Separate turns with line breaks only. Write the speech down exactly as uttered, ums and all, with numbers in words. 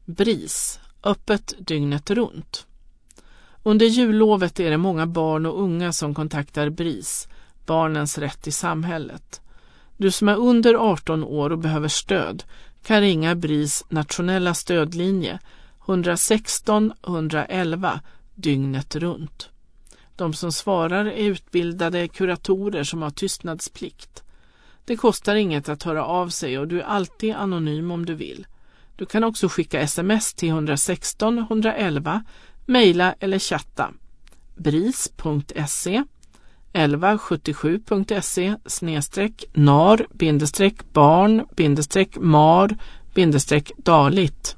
BRIS, öppet dygnet runt. Under jullovet är det många barn och unga som kontaktar BRIS, Barnens rätt i samhället. Du som är under arton år och behöver stöd kan ringa BRIS nationella stödlinje ett sex noll ett ett ett dygnet runt. De som svarar är utbildade kuratorer som har tystnadsplikt. Det kostar inget att höra av sig och du är alltid anonym om du vill. Du kan också skicka sms till ett sex noll ett ett ett, mejla eller chatta. bris punkt se, elva sjuttiosju punkt se, snedstreck, nar, bindestreck, barn, bindestreck, mar, bindestreck, daligt.